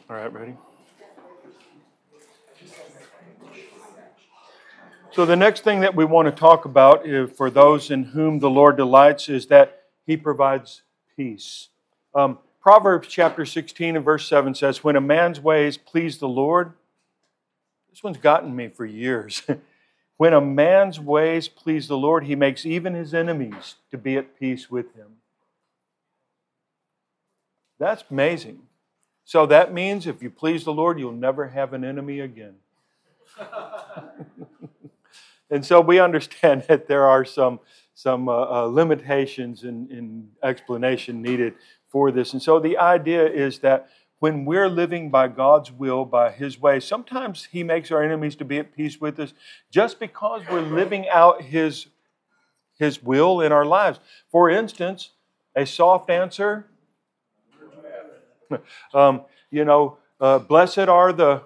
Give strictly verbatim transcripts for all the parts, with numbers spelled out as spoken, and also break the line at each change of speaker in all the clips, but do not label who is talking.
All right, ready? So the next thing that we want to talk about is, for those in whom the Lord delights, is that He provides peace. Um, Proverbs chapter sixteen and verse seven says, when a man's ways please the Lord, this one's gotten me for years. When a man's ways please the Lord, He makes even his enemies to be at peace with him. That's amazing. So that means if you please the Lord, you'll never have an enemy again. And so we understand that there are some, some uh, uh, limitations in, in explanation needed for this. And so the idea is that when we're living by God's will, by His way, sometimes He makes our enemies to be at peace with us just because we're living out His, His will in our lives. For instance, a soft answer, um, you know, uh, blessed are the...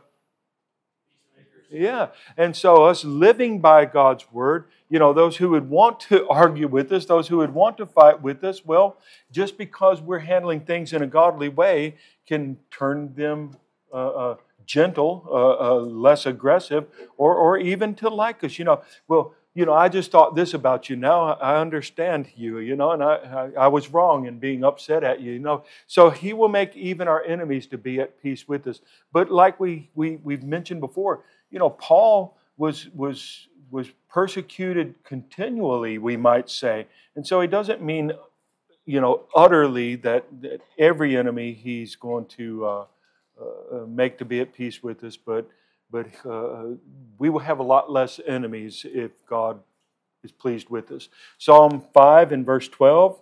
Yeah, and so us living by God's Word, you know, those who would want to argue with us, those who would want to fight with us, well, just because we're handling things in a godly way can turn them uh, uh, gentle, uh, uh, less aggressive, or or even to like us. You know, well, you know, I just thought this about you. Now I understand you, you know, and I, I, I was wrong in being upset at you, you know. So He will make even our enemies to be at peace with us. But like we, we, we've mentioned before, you know, Paul was was was persecuted continually, we might say. And so he doesn't mean, you know, utterly that, that every enemy he's going to uh, uh, make to be at peace with us, but but uh, we will have a lot less enemies if God is pleased with us. Psalm five and verse twelve,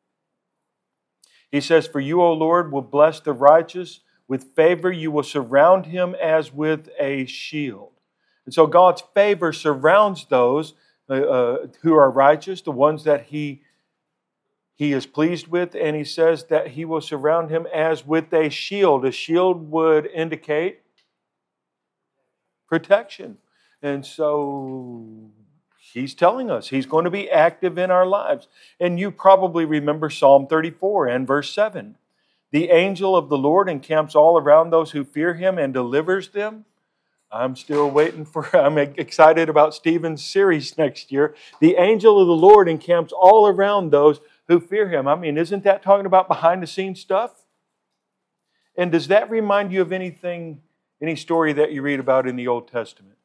he says, for you, O Lord, will bless the righteous. With favor you will surround him as with a shield. And so God's favor surrounds those uh, uh, who are righteous, the ones that He, he is pleased with. And He says that He will surround him as with a shield. A shield would indicate protection. And so He's telling us He's going to be active in our lives. And you probably remember Psalm thirty-four and verse seven. The angel of the Lord encamps all around those who fear Him and delivers them. I'm still waiting for, I'm excited about Stephen's series next year. The angel of the Lord encamps all around those who fear Him. I mean, isn't that talking about behind the scenes stuff? And does that remind you of anything, any story that you read about in the Old Testament?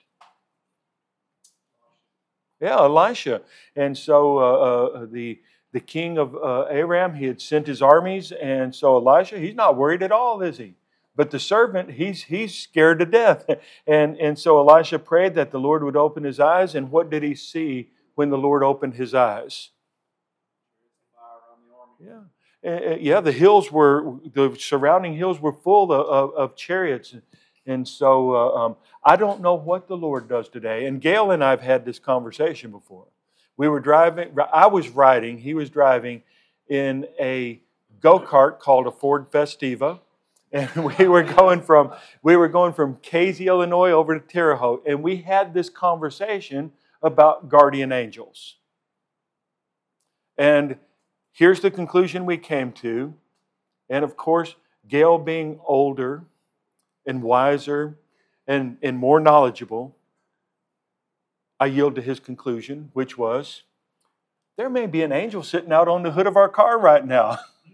Yeah, Elisha. And so uh, uh, the... The king of uh, Aram, he had sent his armies, and so Elisha, he's not worried at all, is he? But the servant, he's he's scared to death. And, and so Elisha prayed that the Lord would open his eyes, and what did he see when the Lord opened his eyes? Yeah, uh, yeah. The hills were, the surrounding hills were full of, of, of chariots, and so uh, um, I don't know what the Lord does today. And Gail and I have had this conversation before. We were driving, I was riding, he was driving in a go-kart called a Ford Festiva. And we were going from we were going from Casey, Illinois over to Terre Haute. And we had this conversation about guardian angels. And here's the conclusion we came to. And of course, Gail being older and wiser and, and more knowledgeable, I yield to his conclusion, which was, there may be an angel sitting out on the hood of our car right now.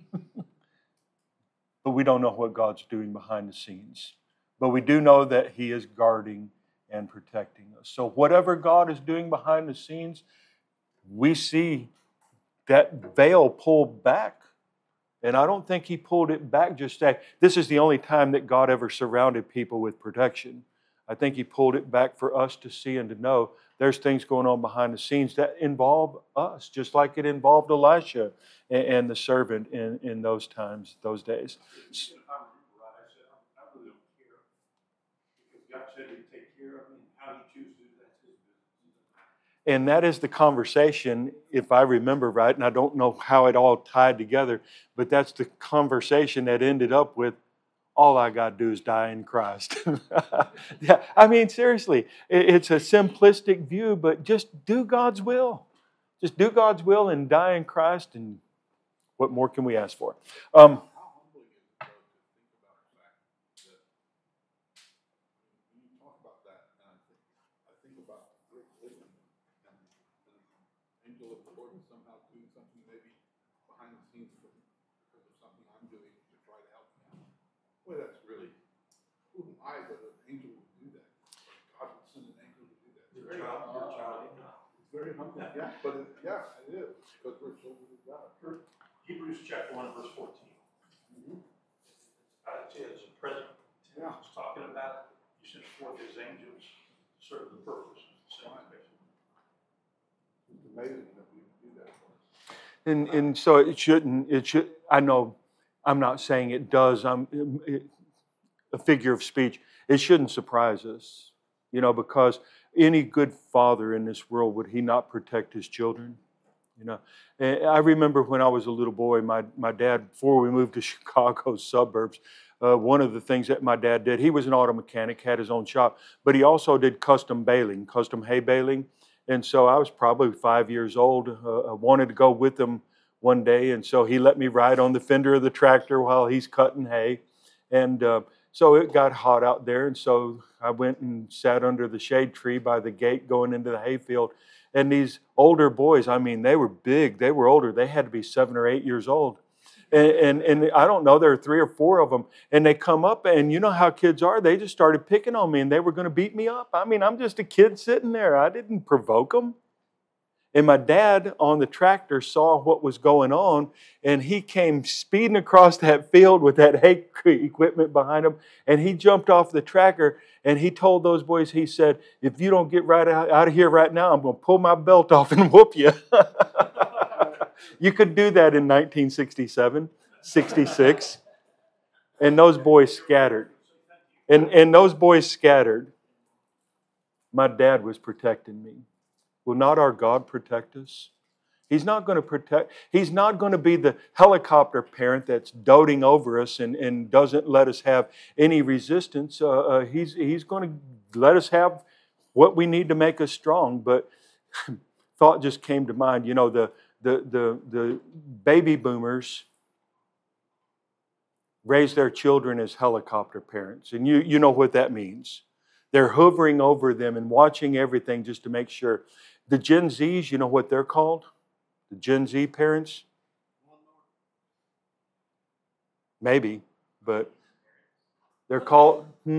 But we don't know what God's doing behind the scenes. But we do know that He is guarding and protecting us. So whatever God is doing behind the scenes, we see that veil pulled back. And I don't think He pulled it back just to say, this is the only time that God ever surrounded people with protection. I think He pulled it back for us to see and to know there's things going on behind the scenes that involve us, just like it involved Elisha and, and the servant in, in those times, those days.
If I remember right, I said, I really don't care. Because God said He'd take care of me. How He chooses to do that's His business.
And that is the conversation, if I remember right, and I don't know how it all tied together, but that's the conversation that ended up with, all I got to do is die in Christ. Yeah, I mean, seriously, it's a simplistic view, but just do God's will. Just do God's will and die in Christ, and what more can we ask for? Um,
How humbling is it though to think about the fact that
angel of the Lord is somehow doing something maybe behind the scenes because of something I'm doing to try to help me out. Boy, that's really, who am I that an angel would do that? God would send an angel to do that. It's very humble. It's very humble, yeah. But it, yeah, it is, because we're children of God.
Hebrews chapter one, verse fourteen.
Mm-hmm.
Uh, it is a present tense.
Yeah.
It's talking about you sent forth his angels to serve the purpose. Same thing.
It's amazing that we do that for us.
And and so it shouldn't. It should. I know. I'm not saying it does. I'm it, a figure of speech. It shouldn't surprise us, you know, because any good father in this world, would he not protect his children? You know, and I remember when I was a little boy, my my dad, before we moved to Chicago suburbs, uh, one of the things that my dad did, he was an auto mechanic, had his own shop, but he also did custom baling, custom hay baling. And so I was probably five years old. Uh, I wanted to go with him one day, and so he let me ride on the fender of the tractor while he's cutting hay. And uh, so it got hot out there, and so I went and sat under the shade tree by the gate going into the hayfield. And these older boys, I mean, they were big. They were older. They had to be seven or eight years old. And, and, and I don't know, there were three or four of them. And they come up, and you know how kids are. They just started picking on me, and they were going to beat me up. I mean, I'm just a kid sitting there. I didn't provoke them. And my dad on the tractor saw what was going on, and he came speeding across that field with that hay equipment behind him, and he jumped off the tractor, and he told those boys, he said, if you don't get right out, out of here right now, I'm going to pull my belt off and whoop you. You could do that in nineteen sixty-seven, sixty-six. And those boys scattered. And, and those boys scattered. My dad was protecting me. Will not our God protect us? He's not going to protect, He's not going to be the helicopter parent that's doting over us and, and doesn't let us have any resistance. Uh, uh, he's, he's going to let us have what we need to make us strong. But thought just came to mind, you know, the, the, the, the baby boomers raise their children as helicopter parents. And you, you know what that means. They're hovering over them and watching everything just to make sure. The Gen Zs, you know what they're called? The Gen Z parents? Maybe, but they're called, hmm?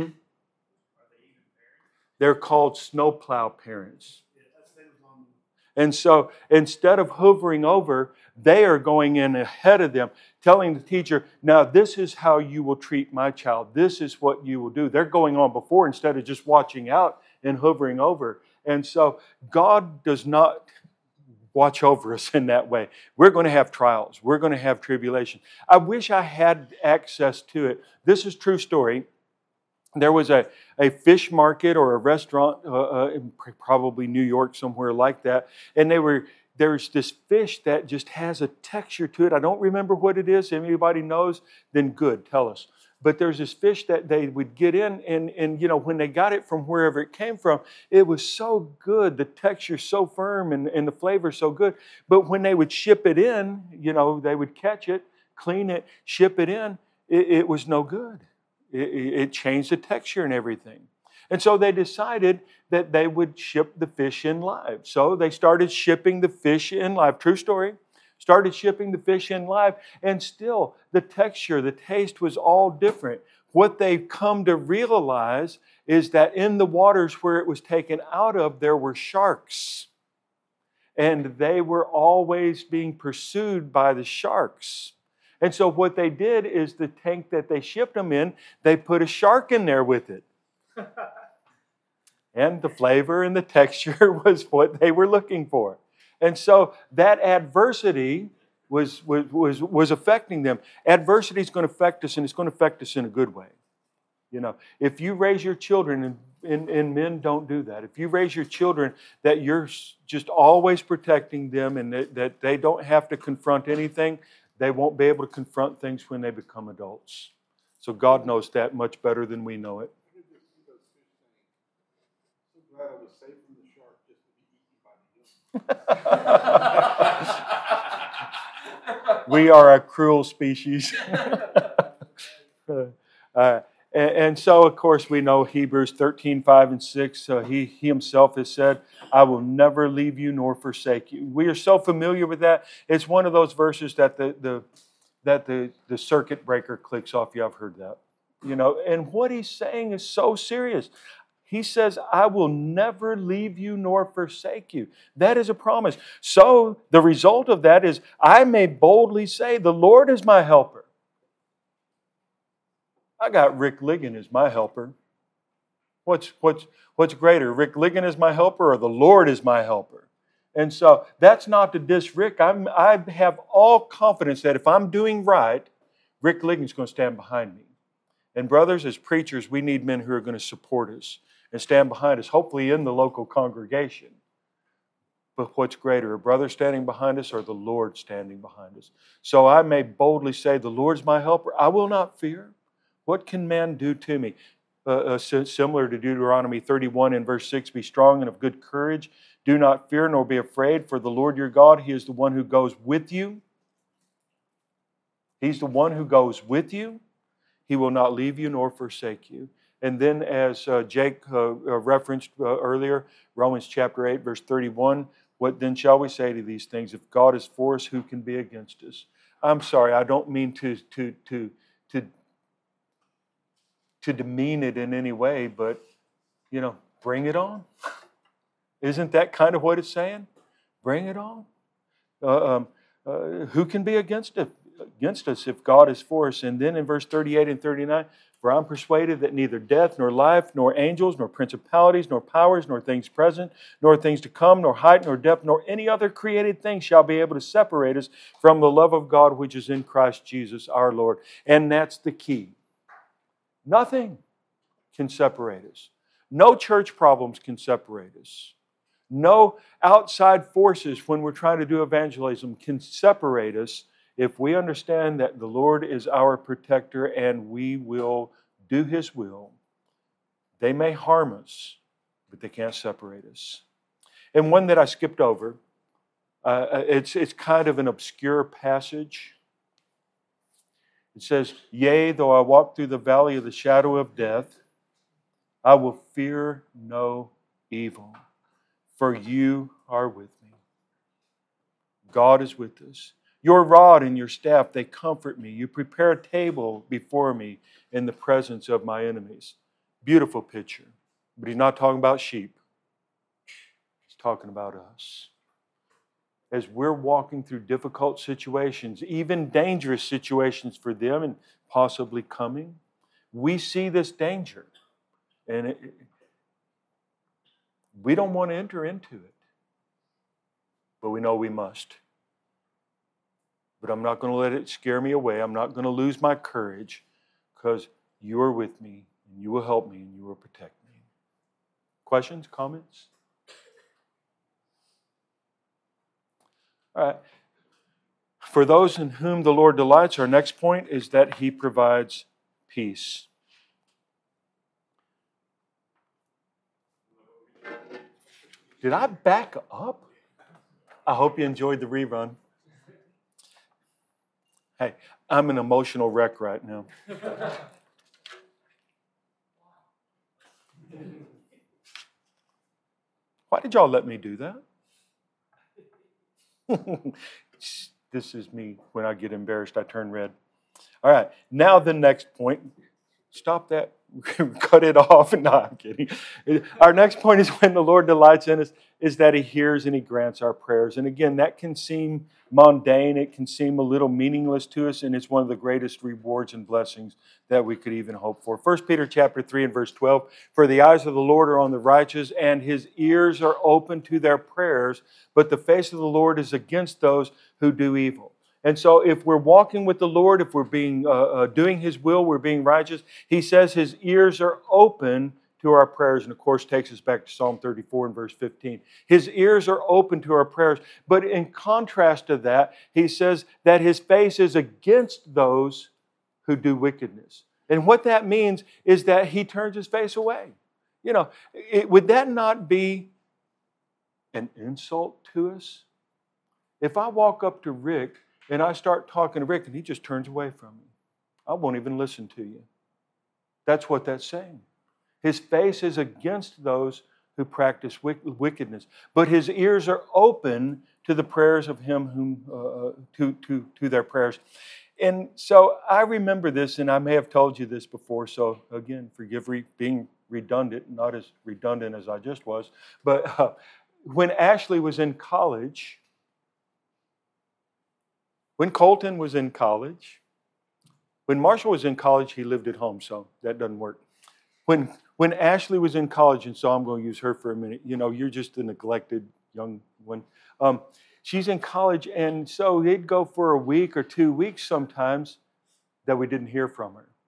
They're called snowplow parents. And so instead of hovering over, they are going in ahead of them, telling the teacher, now this is how you will treat my child. This is what you will do. They're going on before instead of just watching out and hovering over. And so God does not watch over us in that way. We're going to have trials. We're going to have tribulation. I wish I had access to it. This is a true story. There was a, a fish market or a restaurant, uh, uh, in probably New York, somewhere like that. And they were there's this fish that just has a texture to it. I don't remember what it is. If anybody knows, then good, tell us. But there's this fish that they would get in, and, and you know, when they got it from wherever it came from, it was so good. The texture so firm and, and the flavor so good. But when they would ship it in, you know, they would catch it, clean it, ship it in, it, it was no good. It, it changed the texture and everything. And so they decided that they would ship the fish in live. So they started shipping the fish in live. True story. Started shipping the fish in live, and still the texture, the taste was all different. What they've come to realize is that in the waters where it was taken out of, there were sharks. And they were always being pursued by the sharks. And so what they did is the tank that they shipped them in, they put a shark in there with it. And the flavor and the texture was what they were looking for. And so that adversity was, was, was, was affecting them. Adversity is going to affect us, and it's going to affect us in a good way. You know, if you raise your children, and, and, and men don't do that, if you raise your children that you're just always protecting them and that, that they don't have to confront anything, they won't be able to confront things when they become adults. So God knows that much better than we know it.
So glad I was saved from the shark just to be eaten by the
We are a cruel species. uh, And, and so, of course, we know Hebrews thirteen, five and six. Uh, he, he himself has said, I will never leave you nor forsake you. We are so familiar with that. It's one of those verses that the, the, that the, the circuit breaker clicks off. Yeah, I've heard that. You know, and what he's saying is so serious. He says, I will never leave you nor forsake you. That is a promise. So the result of that is I may boldly say, the Lord is my helper. I got Rick Ligon as my helper. What's, what's, what's greater, Rick Ligon is my helper or the Lord is my helper? And so that's not to diss Rick. I'm, I have all confidence that if I'm doing right, Rick Ligon's going to stand behind me. And brothers, as preachers, we need men who are going to support us and stand behind us, hopefully in the local congregation. But what's greater, a brother standing behind us or the Lord standing behind us? So I may boldly say, the Lord's my helper. I will not fear. What can man do to me? Uh, uh, similar to Deuteronomy thirty-one and verse six, be strong and of good courage. Do not fear nor be afraid, for the Lord your God, He is the one who goes with you. He's the one who goes with you. He will not leave you nor forsake you. And then as uh, Jake uh, uh, referenced uh, earlier, Romans chapter eight, verse thirty-one, what then shall we say to these things? If God is for us, who can be against us? I'm sorry, I don't mean to, to, to, to, to demean it in any way, but, you know, bring it on. Isn't that kind of what it's saying? Bring it on. Uh, um, uh, who can be against it? Against us if God is for us. And then in verse thirty-eight and thirty-nine, for I'm persuaded that neither death, nor life, nor angels, nor principalities, nor powers, nor things present, nor things to come, nor height, nor depth, nor any other created thing shall be able to separate us from the love of God which is in Christ Jesus our Lord. And that's the key. Nothing can separate us. No church problems can separate us. No outside forces when we're trying to do evangelism can separate us if we understand that the Lord is our protector and we will do His will. They may harm us, but they can't separate us. And one that I skipped over, uh, it's, it's kind of an obscure passage. It says, yea, though I walk through the valley of the shadow of death, I will fear no evil, for you are with me. God is with us. Your rod and your staff, they comfort me. You prepare a table before me in the presence of my enemies. Beautiful picture. But He's not talking about sheep. He's talking about us. As we're walking through difficult situations, even dangerous situations for them and possibly coming, we see this danger. And it, we don't want to enter into it. But we know we must. But I'm not going to let it scare me away. I'm not going to lose my courage because you are with me and you will help me and you will protect me. Questions, comments? All right. For those in whom the Lord delights, our next point is that He provides peace. Did I back up? I hope you enjoyed the rerun. Hey, I'm an emotional wreck right now. Why did y'all let me do that? This is me. When I get embarrassed, I turn red. All right, now the next point. Stop that. Cut it off. No, I'm kidding. Our next point is when the Lord delights in us, is that He hears and He grants our prayers. And again, that can seem mundane. It can seem a little meaningless to us, and it's one of the greatest rewards and blessings that we could even hope for. First Peter chapter three and verse twelve, for the eyes of the Lord are on the righteous, and His ears are open to their prayers, but the face of the Lord is against those who do evil. And so if we're walking with the Lord, if we're being uh, uh, doing His will, we're being righteous, He says His ears are open to our prayers. And of course takes us back to Psalm thirty-four and verse fifteen. His ears are open to our prayers. But in contrast to that, He says that His face is against those who do wickedness. And what that means is that He turns His face away. You know, it, would that not be an insult to us? If I walk up to Rick and I start talking to Rick and he just turns away from me, I won't even listen to you. That's what that's saying. His face is against those who practice wickedness, but his ears are open to the prayers of him whom uh, to to to their prayers. And so I remember this, and I may have told you this before. So again, forgive re- being redundant, not as redundant as I just was. But uh, when Ashley was in college, when Colton was in college, when Marshall was in college, he lived at home, so that doesn't work. When when Ashley was in college, and so I'm going to use her for a minute. You know, you're just a neglected young one. Um, she's in college, and so it'd go for a week or two weeks sometimes that we didn't hear from her.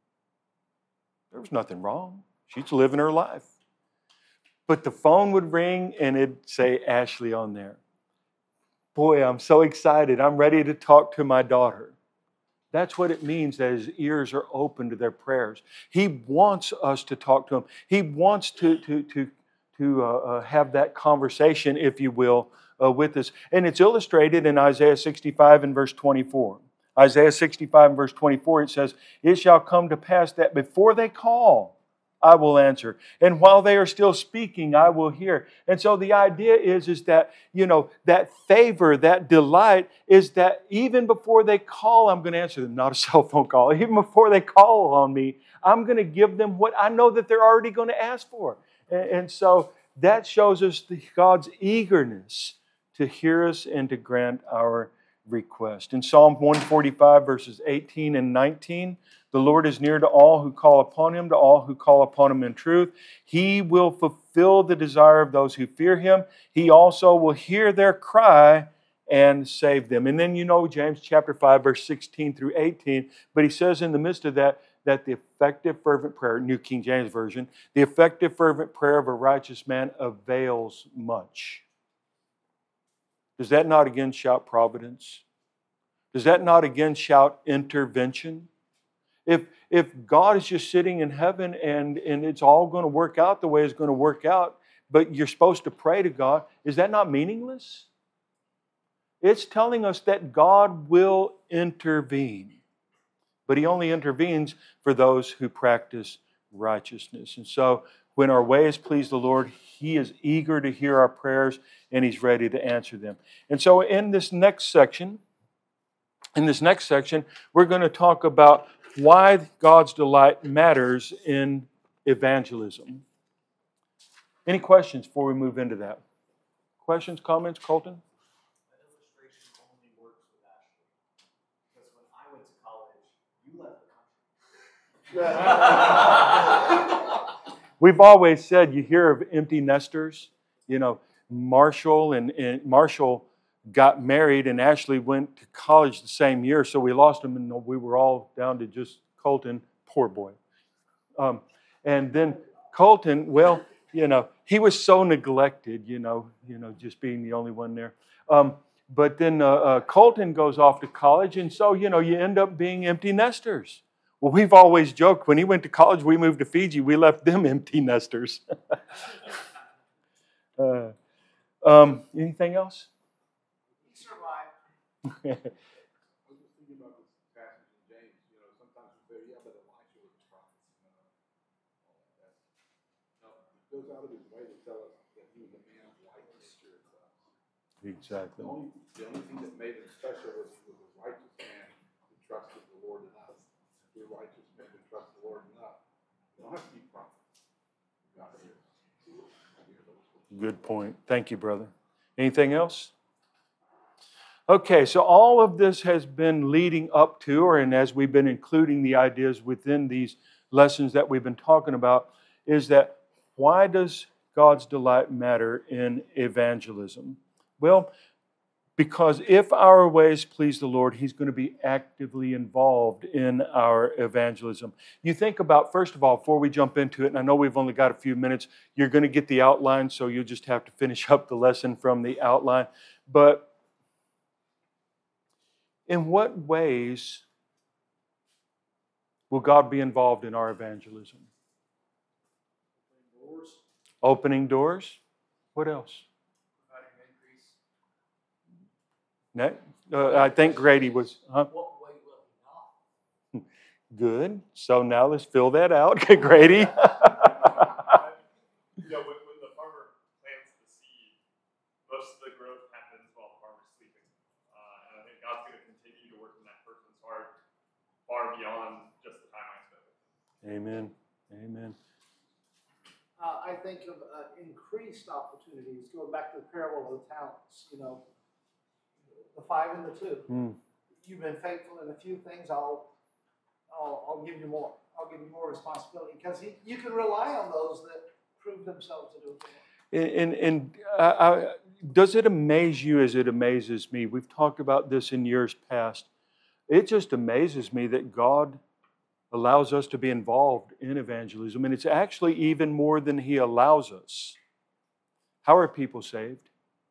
There was nothing wrong. She's living her life. But the phone would ring, and it'd say Ashley on there. Boy, I'm so excited. I'm ready to talk to my daughter. That's what it means that his ears are open to their prayers. He wants us to talk to him. He wants to, to, to, to uh, uh, have that conversation, if you will, uh, with us. And it's illustrated in Isaiah sixty-five and verse twenty-four. Isaiah sixty-five and verse twenty-four, it says, "It shall come to pass that before they call, I will answer. And while they are still speaking, I will hear." And so the idea is, is that, you know, that favor, that delight is that even before they call, I'm going to answer them. Not a cell phone call. Even before they call on me, I'm going to give them what I know that they're already going to ask for. And, and so that shows us the, God's eagerness to hear us and to grant our request. In Psalm one forty-five, verses eighteen and nineteen, "The Lord is near to all who call upon Him, to all who call upon Him in truth. He will fulfill the desire of those who fear Him. He also will hear their cry and save them." And then you know James chapter five, verse sixteen through eighteen. But he says in the midst of that, that the effective fervent prayer, New King James Version, the effective fervent prayer of a righteous man avails much. Does that not again shout providence? Does that not again shout intervention? If if God is just sitting in heaven and, and it's all going to work out the way it's going to work out, but you're supposed to pray to God, is that not meaningless? It's telling us that God will intervene. But He only intervenes for those who practice righteousness. And so when our ways please the Lord, He is eager to hear our prayers and He's ready to answer them. And so in this next section, in this next section, we're going to talk about why God's delight matters in evangelism. Any questions before we move into that? Questions, comments, Colton?
That illustration only works with Ashley. Because when I went to college, you left the country.
We've always said you hear of empty nesters. You know, Marshall and, and Marshall got married and Ashley went to college the same year, so we lost him and we were all down to just Colton, poor boy. Um, and then Colton, well, you know, he was so neglected, you know, you know, just being the only one there. Um, but then uh, uh, Colton goes off to college, and so, you know, you end up being empty nesters. Well, we've always joked, when he went to college, we moved to Fiji, we left them empty nesters. uh, um, anything else?
He survived.
I was just thinking about this passage in James. You know, sometimes we say, yeah, but Elijah was a prophet. You know, all like that. No, he goes out of his way to tell us that he was a man of like nature as us.
Exactly.
The only, the only thing that made him special was he was a righteous man who trusted the Lord enough. If you're a righteous man who trusts the Lord enough, you don't have to be prophets. God hears.
Good point. Thank you, brother. Anything else? Okay, so all of this has been leading up to, or and as we've been including the ideas within these lessons that we've been talking about, is that why does God's delight matter in evangelism? Well, because if our ways please the Lord, He's going to be actively involved in our evangelism. You think about, first of all, before we jump into it, and I know we've only got a few minutes, you're going to get the outline, so you'll just have to finish up the lesson from the outline. But in what ways will God be involved in our evangelism?
Opening doors.
Opening doors. What else?
Providing increase.
Ne- uh, I think Grady was... Huh?
What way will He not?
Good. So now let's fill that out. Grady.
You know, when, when the farmer plants the seed, most of the growth happens while the farmer's sleeping. Uh, and I think God's going to continue to work in that person's heart far beyond just the time I spent with them.
Amen. Amen.
Uh, I think of uh, increased opportunities, going back to the parable of the talents, you know, the five and the two.
Mm.
You've been faithful in a few things, I'll, I'll, I'll give you more. I'll give you more responsibility, because he, you can rely on those that prove themselves to do it.
And, and uh, I, does it amaze you as it amazes me? We've talked about this in years past. It just amazes me that God allows us to be involved in evangelism. And it's actually even more than He allows us. How are people saved?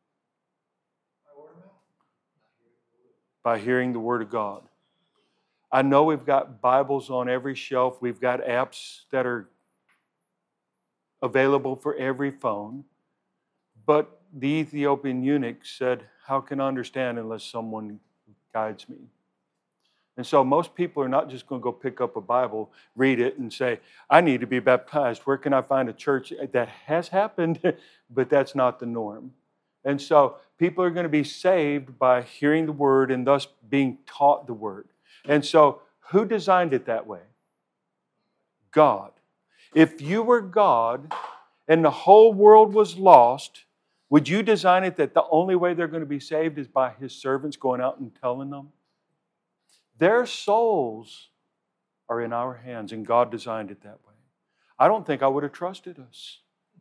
By hearing the Word of God. I know we've got Bibles on every shelf. We've got apps that are available for every phone. But the Ethiopian eunuch said, how can I understand unless someone guides me? And so most people are not just going to go pick up a Bible, read it, and say, I need to be baptized. Where can I find a church? That has happened, but that's not the norm. And so people are going to be saved by hearing the Word and thus being taught the Word. And so who designed it that way? God. If you were God and the whole world was lost, would you design it that the only way they're going to be saved is by His servants going out and telling them? Their souls are in our hands, and God designed it that way. I don't think I would have trusted us.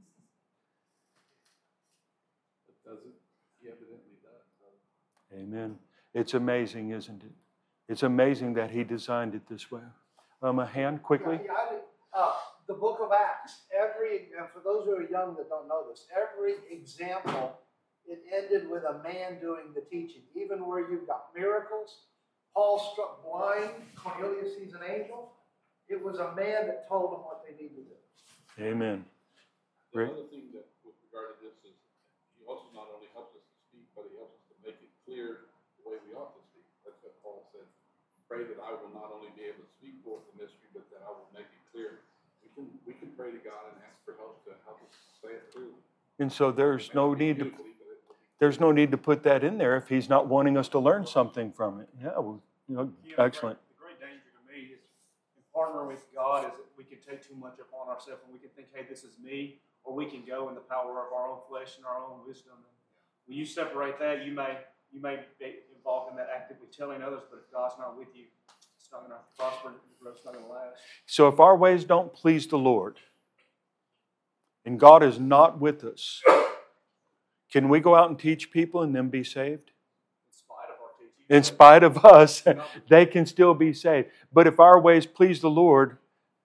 It doesn't. He evidently does.
Amen. It's amazing, isn't it? It's amazing that He designed it this way. Um, a hand, quickly.
Yeah, yeah, I, uh, the book of Acts, every, and for those who are young that don't know this, every example, it ended with a man doing the teaching. Even where you've got miracles, Paul struck blind, Cornelius sees an angel. It was a man that told them what they needed to do.
Amen.
The
Right.
other thing that with regard to this is He also not only helps us to speak, but He helps us to make it clear the way we ought to speak. That's what Paul said. Pray that I will not only be able to speak forth the mystery, but that I will make it clear. We can we can pray to God and ask for help to help us say it clearly.
And so there's no
Maybe
need to
beautifully, but it will be
there's no need to put that in there if He's not wanting us to learn something from it. Yeah, well, you know,
You know,
excellent.
The great, the great danger to me is in partnering with God is that we can take too much upon ourselves and we can think, hey, this is me, or we can go in the power of our own flesh and our own wisdom. When you separate that, you may you may be involved in that actively telling others, but if God's not with you, it's not going to prosper. The growth's not going to last.
So if our ways don't please the Lord, and God is not with us, can we go out and teach people and then be saved?
In spite of our teaching.
In spite of us, they can still be saved. But if our ways please the Lord,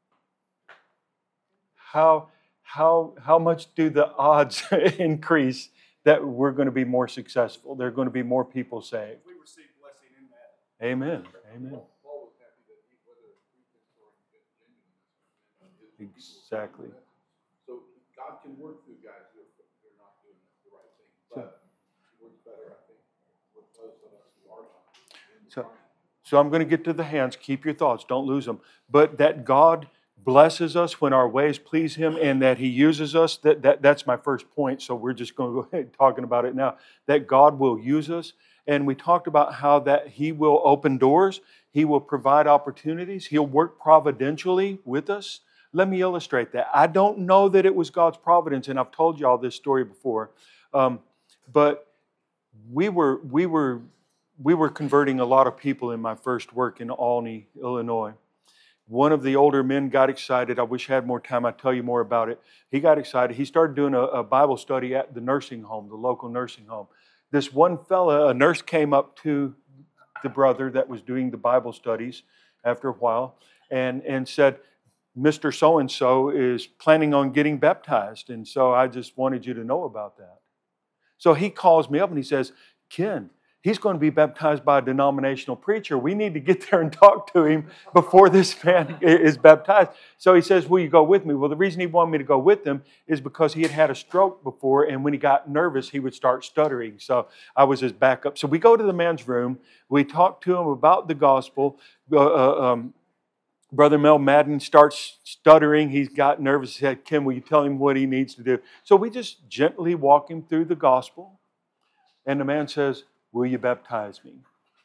how, how, how much do the odds increase that we're going to be more successful? There are going to be more people saved.
We receive blessing in that.
Amen. Amen.
Paul Paul was happy that he, whether pretense or genuineness, his people
Exactly.
were so God can work through guys who are, who are not doing the right thing, but He works better, I think, with those of us who are not.
So, so I'm going to get to the hands. Keep your thoughts. Don't lose them. But that God blesses us when our ways please Him and that He uses us, that, that, that's my first point. So we're just going to go ahead talking about it now. That God will use us. And we talked about how that He will open doors. He will provide opportunities. He'll work providentially with us. Let me illustrate that. I don't know that it was God's providence, and I've told you all this story before. Um, but we were we were we were converting a lot of people in my first work in Albany, Illinois. One of the older men got excited. I wish I had more time. I'd tell you more about it. He got excited. He started doing a, a Bible study at the nursing home, the local nursing home. This one fella, a nurse came up to the brother that was doing the Bible studies after a while and, and said, Mister So-and-so is planning on getting baptized, and so I just wanted you to know about that. So he calls me up and he says, Ken, he's going to be baptized by a denominational preacher. We need to get there and talk to him before this man is baptized. So he says, will you go with me? Well, the reason he wanted me to go with him is because he had had a stroke before, and when he got nervous, he would start stuttering. So I was his backup. So we go to the man's room. We talk to him about the gospel. Uh, um, Brother Mel Madden starts stuttering. He's got nervous. He said, Kim, will you tell him what he needs to do? So we just gently walk him through the gospel. And the man says, will you baptize me?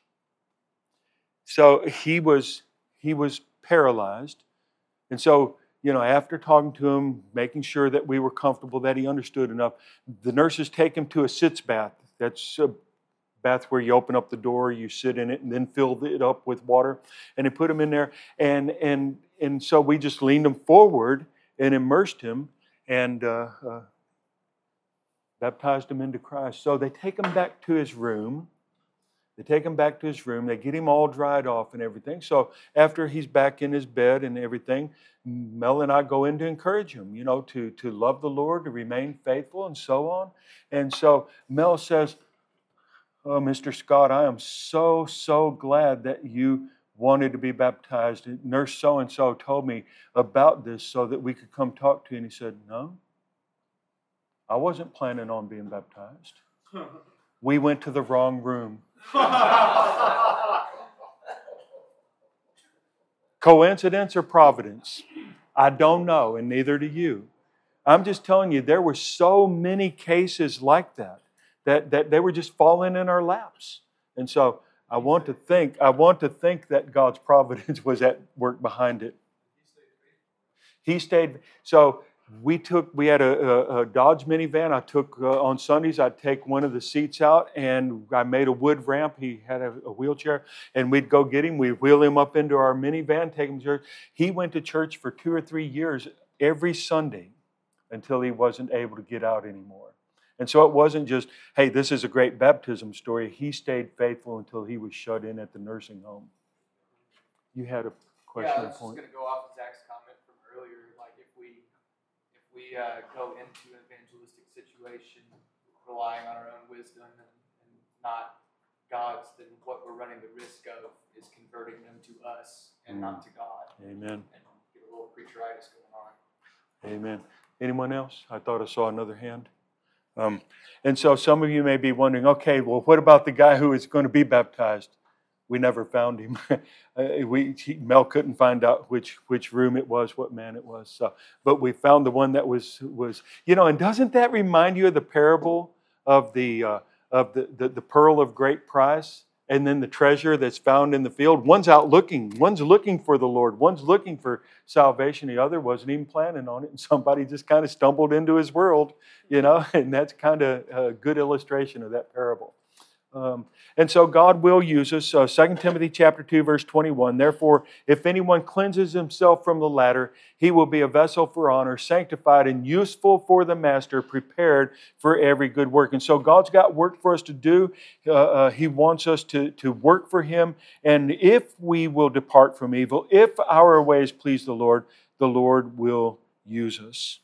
So he was, he was paralyzed. And so, you know, after talking to him, making sure that we were comfortable, that he understood enough, the nurses take him to a sitz bath. That's a bath where you open up the door, you sit in it, and then fill it up with water. And they put him in there. And and and so we just leaned him forward and immersed him and uh, uh, baptized him into Christ. So they take him back to his room. They take him back to his room. They get him all dried off and everything. So after he's back in his bed and everything, Mel and I go in to encourage him, you know, to, to love the Lord, to remain faithful, and so on. And so Mel says, oh, Mister Scott, I am so, so glad that you wanted to be baptized. Nurse so-and-so told me about this so that we could come talk to you. And he said, no, I wasn't planning on being baptized. We went to the wrong room. Coincidence or providence? I don't know, and neither do you. I'm just telling you, there were so many cases like that. That, that they were just falling in our laps. And so I want to think, I want to think that God's providence was at work behind it. He stayed. So we took, we had a, a, a Dodge minivan. I took, uh, on Sundays, I'd take one of the seats out and I made a wood ramp. He had a, a wheelchair and we'd go get him. We'd wheel him up into our minivan, take him to church. He went to church for two or three years every Sunday until he wasn't able to get out anymore. And so it wasn't just, hey, this is a great baptism story. He stayed faithful until he was shut in at the nursing home. You had a question
yeah, I
or
was
point?
just going to go off of Zach's comment from earlier. Like if we if we uh, go into an evangelistic situation relying on our own wisdom and, and not God's, then what we're running the risk of is converting them to us and mm. not to God.
Amen.
And get a little preacheritis going on.
Amen. Anyone else? I thought I saw another hand. Um, and so some of you may be wondering, okay, well, what about the guy who is going to be baptized? We never found him. uh, we he, Mel couldn't find out which which room it was, what man it was. So, but we found the one that was was you know. And doesn't that remind you of the parable of the uh, of the, the the pearl of great price? And then the treasure that's found in the field. One's out looking. One's looking for the Lord. One's looking for salvation. The other wasn't even planning on it. And somebody just kind of stumbled into his world, you know. And that's kind of a good illustration of that parable. Um, and so God will use us. Uh, Second Timothy chapter two, verse twenty-one. Therefore, if anyone cleanses himself from the latter, he will be a vessel for honor, sanctified and useful for the master, prepared for every good work. And so God's got work for us to do. Uh, uh, he wants us to, to work for Him. And if we will depart from evil, if our ways please the Lord, the Lord will use us.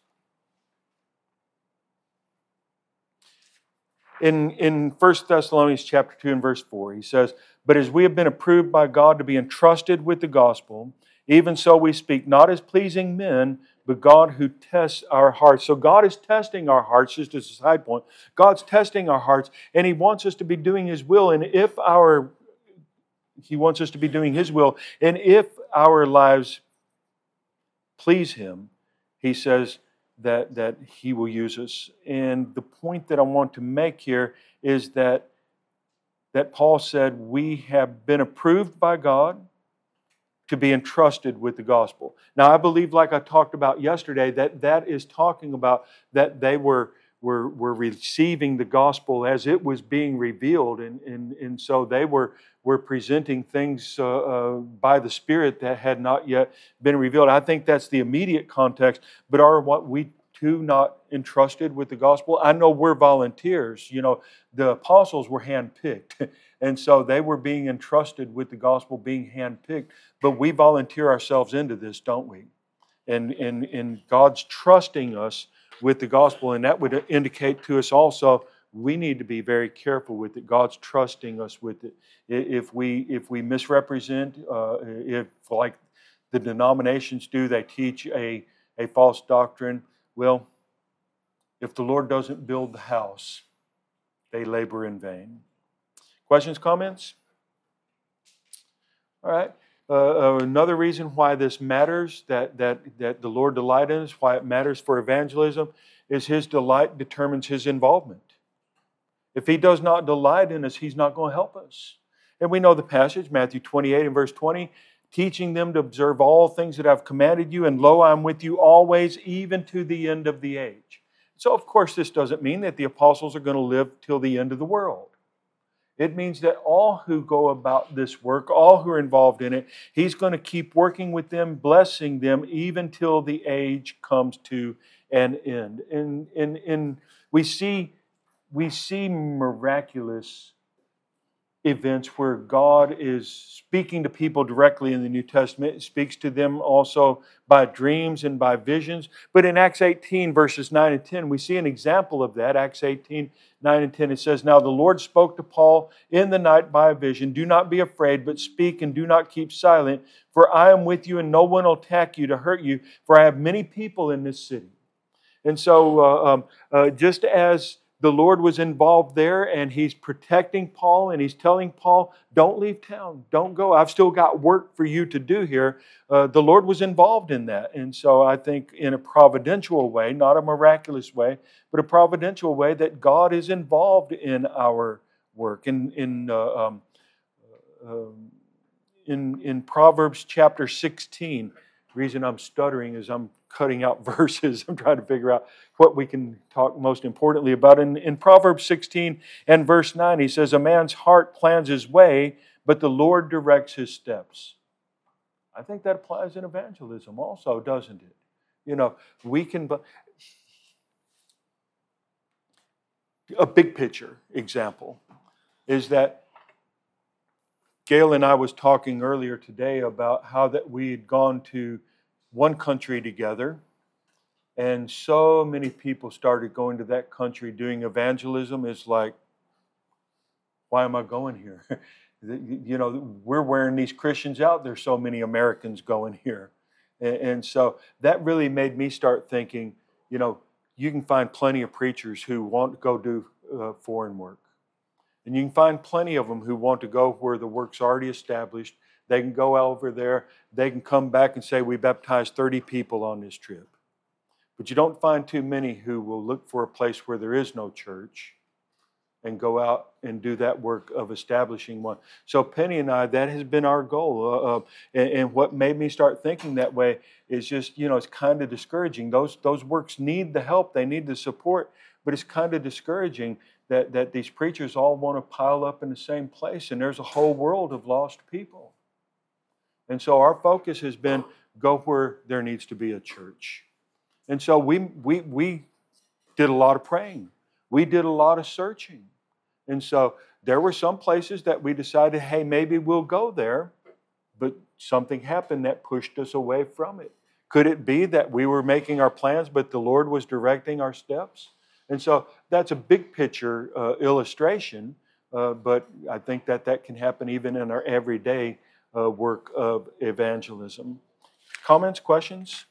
In, in First Thessalonians chapter two and verse four, he says, but as we have been approved by God to be entrusted with the gospel, even so we speak, not as pleasing men, but God who tests our hearts. So God is testing our hearts, just as a side point. God's testing our hearts, and He wants us to be doing His will. And if our, He wants us to be doing His will, and if our lives please Him, He says, that, that He will use us. And the point that I want to make here is that, that Paul said we have been approved by God to be entrusted with the gospel. Now, I believe, like I talked about yesterday, that that is talking about that they were, were, were receiving the gospel as it was being revealed. And, and, and so they were, were presenting things uh, uh, by the Spirit that had not yet been revealed. I think that's the immediate context. But are what we too not entrusted with the gospel? I know we're volunteers. You know, the apostles were handpicked. And so they were being entrusted with the gospel, being handpicked. But we volunteer ourselves into this, don't we? And, and, and God's trusting us with the gospel. And that would indicate to us also we need to be very careful with it. God's trusting us with it. If we if we misrepresent, uh, if like the denominations do, they teach a, a false doctrine. Well, if the Lord doesn't build the house, they labor in vain. Questions, comments? All right. Uh, another reason why this matters, that, that, that the Lord delights in us, why it matters for evangelism, is His delight determines His involvement. If He does not delight in us, He's not going to help us. And we know the passage, Matthew twenty-eight and verse twenty, teaching them to observe all things that I've commanded you, and lo, I'm with you always, even to the end of the age. So, of course, this doesn't mean that the apostles are going to live till the end of the world. It means that all who go about this work, all who are involved in it, He's going to keep working with them, blessing them, even till the age comes to an end. And, and, and we see, we see miraculous events where God is speaking to people directly in the New Testament. It speaks to them also by dreams and by visions. But in Acts eighteen, verses nine and ten, we see an example of that. Acts eighteen, nine and ten, it says, Now the Lord spoke to Paul in the night by a vision. Do not be afraid, but speak and do not keep silent, for I am with you and no one will attack you to hurt you, for I have many people in this city. And so uh, um, uh, just as the Lord was involved there, and He's protecting Paul, and He's telling Paul, don't leave town, don't go. I've still got work for you to do here. Uh, the Lord was involved in that. And so I think in a providential way, not a miraculous way, but a providential way, that God is involved in our work. In, in, uh, um, uh, in, in Proverbs chapter sixteen, the reason I'm stuttering is I'm cutting out verses. I'm trying to figure out what we can talk most importantly about. In, in Proverbs sixteen and verse nine, he says, A man's heart plans his way, but the Lord directs his steps. I think that applies in evangelism also, doesn't it? You know, we can... A big picture example is that Gail and I was talking earlier today about how that we had gone to one country together, and so many people started going to that country doing evangelism. It's like, why am I going here? You know, we're wearing these Christians out. There's so many Americans going here. And, and so that really made me start thinking, you know, you can find plenty of preachers who want to go do uh, foreign work. And you can find plenty of them who want to go where the work's already established. They can go over there. They can come back and say, we baptized thirty people on this trip. But you don't find too many who will look for a place where there is no church and go out and do that work of establishing one. So Penny and I, that has been our goal. Uh, uh, and, and what made me start thinking that way is just, you know, it's kind of discouraging. Those, those works need the help. They need the support. But it's kind of discouraging that, that these preachers all want to pile up in the same place. And there's a whole world of lost people. And so our focus has been, go where there needs to be a church. And so we, we, we did a lot of praying. We did a lot of searching. And so there were some places that we decided, hey, maybe we'll go there. But something happened that pushed us away from it. Could it be that we were making our plans, but the Lord was directing our steps? And so that's a big picture uh, illustration. Uh, but I think that that can happen even in our everyday Uh, work of evangelism. Comments, questions?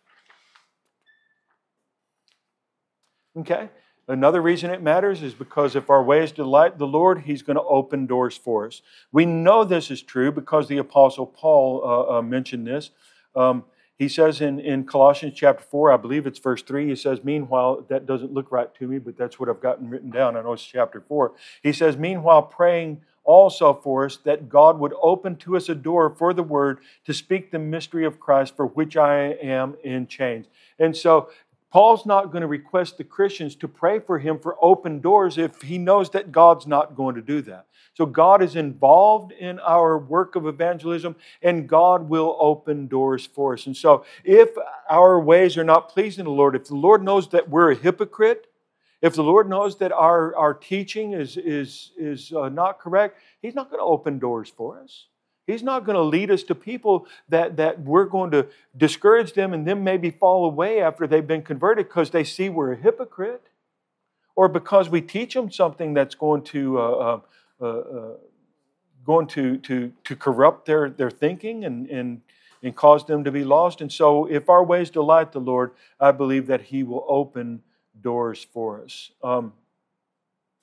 Okay. Another reason it matters is because if our ways delight the Lord, He's going to open doors for us. We know this is true because the Apostle Paul uh, uh, mentioned this. Um, he says in, in Colossians chapter four, I believe it's verse three, he says, meanwhile, that doesn't look right to me, but that's what I've gotten written down. I know it's chapter four. He says, meanwhile, praying also for us that God would open to us a door for the word to speak the mystery of Christ, for which I am in chains. And so Paul's not going to request the Christians to pray for him for open doors if he knows that God's not going to do that. So God is involved in our work of evangelism, and God will open doors for us. And so if our ways are not pleasing to the Lord, if the Lord knows that we're a hypocrite, if the Lord knows that our, our teaching is, is, is uh, not correct, He's not going to open doors for us. He's not going to lead us to people that, that we're going to discourage them and then maybe fall away after they've been converted because they see we're a hypocrite, or because we teach them something that's going to uh, uh, uh, going to, to, to corrupt their, their thinking and, and, and cause them to be lost. And so if our ways delight the Lord, I believe that He will open doors for us. Um,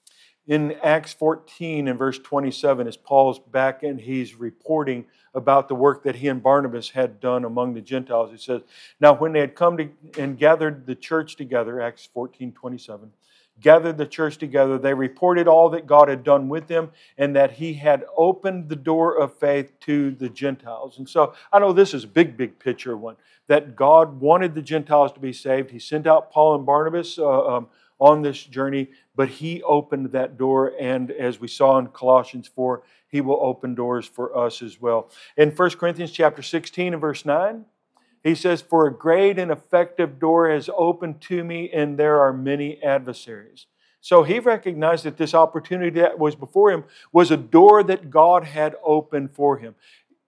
In Acts fourteen and verse twenty-seven, as Paul's back and he's reporting about the work that he and Barnabas had done among the Gentiles, he says, now when they had come to, and gathered the church together, Acts fourteen twenty-seven, gathered the church together, they reported all that God had done with them and that He had opened the door of faith to the Gentiles. And so I know this is a big, big picture one, that God wanted the Gentiles to be saved. He sent out Paul and Barnabas uh, um, on this journey, but He opened that door, and as we saw in Colossians four, He will open doors for us as well. In First Corinthians chapter sixteen and verse nine, he says, for a great and effective door has opened to me, and there are many adversaries. So he recognized that this opportunity that was before him was a door that God had opened for him.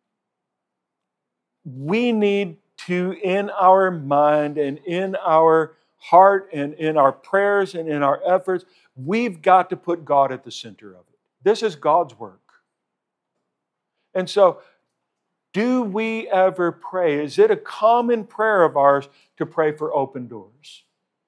We need to, in our mind and in our heart and in our prayers and in our efforts, we've got to put God at the center of it. This is God's work. And so, do we ever pray? Is it a common prayer of ours to pray for open doors?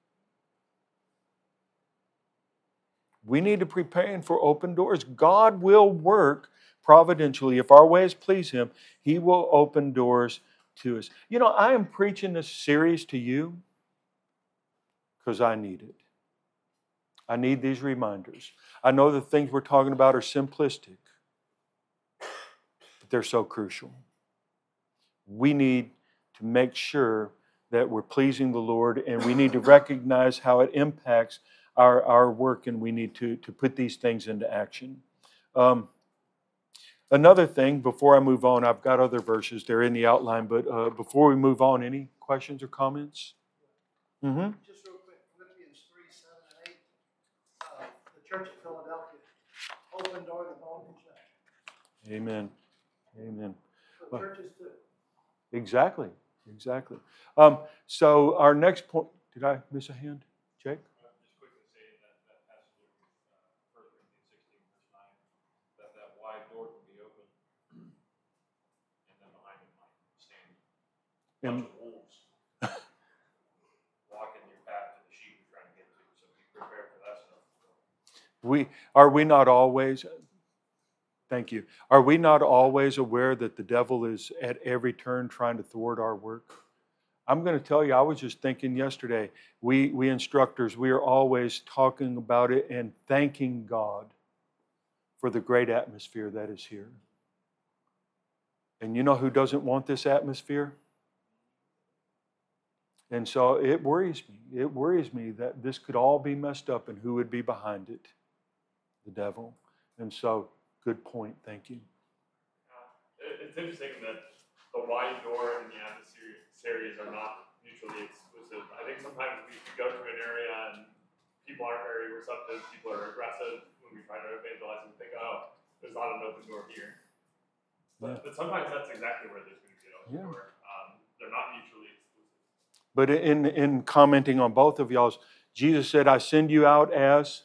We need to be praying for open doors. God will work providentially. If our ways please Him, He will open doors to us. You know, I am preaching this series to you because I need it. I need these reminders. I know the things we're talking about are simplistic, but they're so crucial. We need to make sure that we're pleasing the Lord, and we need to recognize how it impacts our, our work, and we need to, to put these things into action. Um, another thing, before I move on, I've got other verses. They're in the outline, but uh, before we move on, any questions or comments? Mm-hmm.
Just real quick, Philippians three, seven, and eight. Uh, the church at Philadelphia, open door that no one can shut.
Amen. Amen.
So churches too.
Exactly. Exactly. Um, so our next point, did I miss a hand, Jake?
Just quickly say that that passage in uh, First Corinthians sixteen, verse nine, that that wide door can be open, and then behind it might stand a bunch of wolves blocking your path to the sheep you're trying to get to. So be prepared for that stuff.
We are we not always. Thank you. Are we not always aware that the devil is at every turn trying to thwart our work? I'm going to tell you, I was just thinking yesterday, we, we instructors, we are always talking about it and thanking God for the great atmosphere that is here. And you know who doesn't want this atmosphere? And so it worries me. It worries me that this could all be messed up, and who would be behind it? The devil. And so, good point. Thank you.
Uh, it's interesting that the wide door and the adversaries are not mutually exclusive. I think sometimes we go to an area and people aren't very receptive, people are aggressive when we try to evangelize and think, oh, there's not an open door here. But,
Yeah.
but sometimes that's exactly where there's going to be an open
Yeah.
door. Um, they're not mutually exclusive.
But in, in commenting on both of y'all's, Jesus said, I send you out as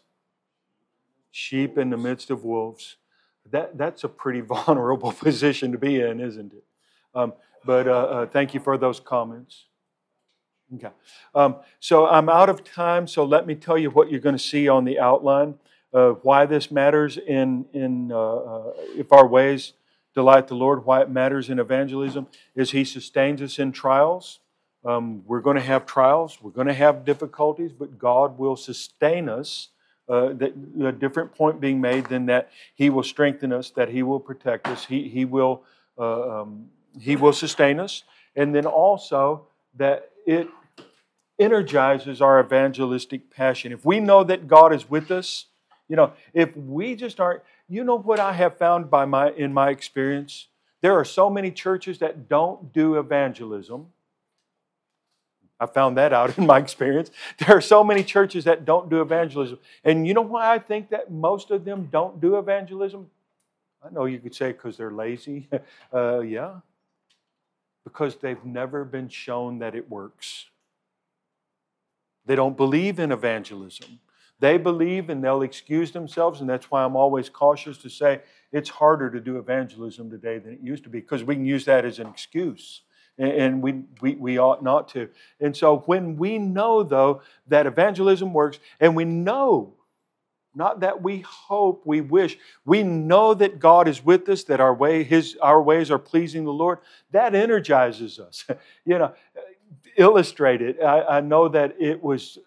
sheep in the midst of wolves. That, that's a pretty vulnerable position to be in, isn't it? Um, but uh, uh, thank you for those comments. Okay. Um, so I'm out of time, so let me tell you what you're going to see on the outline. Uh, why this matters in, in uh, uh, if our ways delight the Lord, why it matters in evangelism is He sustains us in trials. Um, we're going to have trials. We're going to have difficulties, but God will sustain us. Uh, that, a different point being made than that He will strengthen us, that He will protect us, He, he, will, uh, um, he will sustain us, and then also that it energizes our evangelistic passion. If we know that God is with us, you know, if we just aren't, you know what I have found by my in my experience? There are so many churches that don't do evangelism. I found that out in my experience. There are so many churches that don't do evangelism. And you know why I think that most of them don't do evangelism? I know you could say because they're lazy. uh, yeah. Because they've never been shown that it works. They don't believe in evangelism. They believe and they'll excuse themselves, and that's why I'm always cautious to say it's harder to do evangelism today than it used to be, because we can use that as an excuse. And we, we we ought not to. And so when we know, though, that evangelism works, and we know, Not that we hope, we wish. We know that God is with us, that our way, His, our ways are pleasing the Lord. That energizes us. You know, illustrate it. I, I know that it was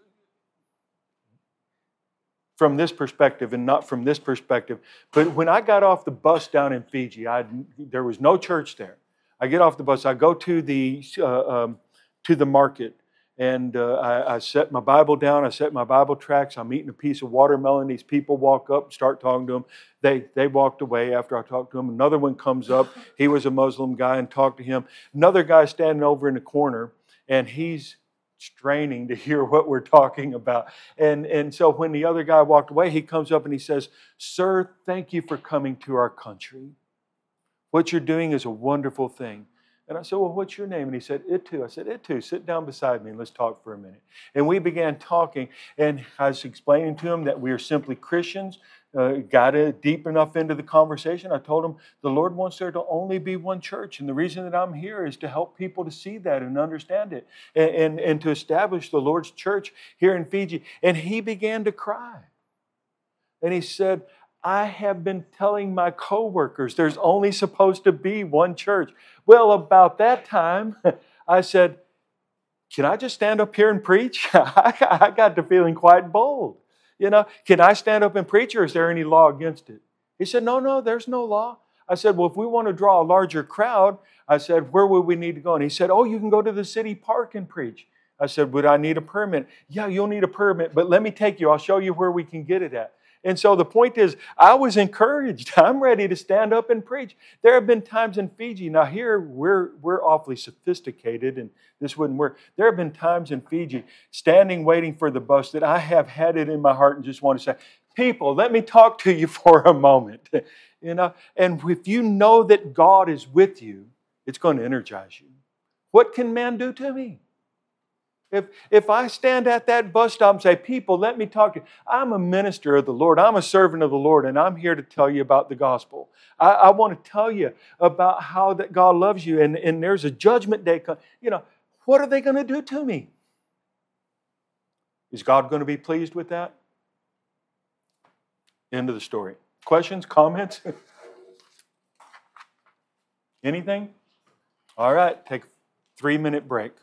from this perspective and not from this perspective. But when I got off the bus down in Fiji, I, there was no church there. I get off the bus. I go to the uh, um, to the market. And uh, I, I set my Bible down. I set my Bible tracts. I'm eating a piece of watermelon. These people walk up and start talking to them. They, they walked away after I talked to them. Another one comes up. He was a Muslim guy, and talked to him. Another guy standing over in the corner, and he's straining to hear what we're talking about. And, and so when the other guy walked away, he comes up and he says, "Sir, thank you for coming to our country. What you're doing is a wonderful thing." And I said, "Well, what's your name?" And he said, "Itu." I said, "Itu, sit down beside me and let's talk for a minute." And we began talking, and I was explaining to him that we are simply Christians. Uh, got it deep enough into the conversation. I told him the Lord wants there to only be one church, and the reason that I'm here is to help people to see that and understand it, and, and, and to establish the Lord's church here in Fiji. And he began to cry. And he said, "I have been telling my coworkers there's only supposed to be one church." Well, about that time, I said, "Can I just stand up here and preach?" I got to feeling quite bold. You know, "Can I stand up and preach, or is there any law against it?" He said, "No, no, there's no law." I said, "Well, if we want to draw a larger crowd," I said, "where would we need to go?" And he said, "Oh, you can go to the city park and preach." I said, "Would I need a permit?" "Yeah, you'll need a permit, but let me take you. I'll show you where we can get it at." And so the point is, I was encouraged. I'm ready to stand up and preach. There have been times in Fiji, now here we're, we're awfully sophisticated and this wouldn't work. There have been times in Fiji, standing waiting for the bus, that I have had it in my heart and just want to say, "People, let me talk to you for a moment." You know, and if you know that God is with you, it's going to energize you. What can man do to me? If, if I stand at that bus stop and say, "People, let me talk to you." I'm a minister of the Lord. I'm a servant of the Lord, and I'm here to tell you about the gospel. I, I want to tell you about how that God loves you, and, and there's a judgment day coming. You know, what are they going to do to me? Is God going to be pleased with that? End of the story. Questions, comments? Anything? All right, take a three-minute break.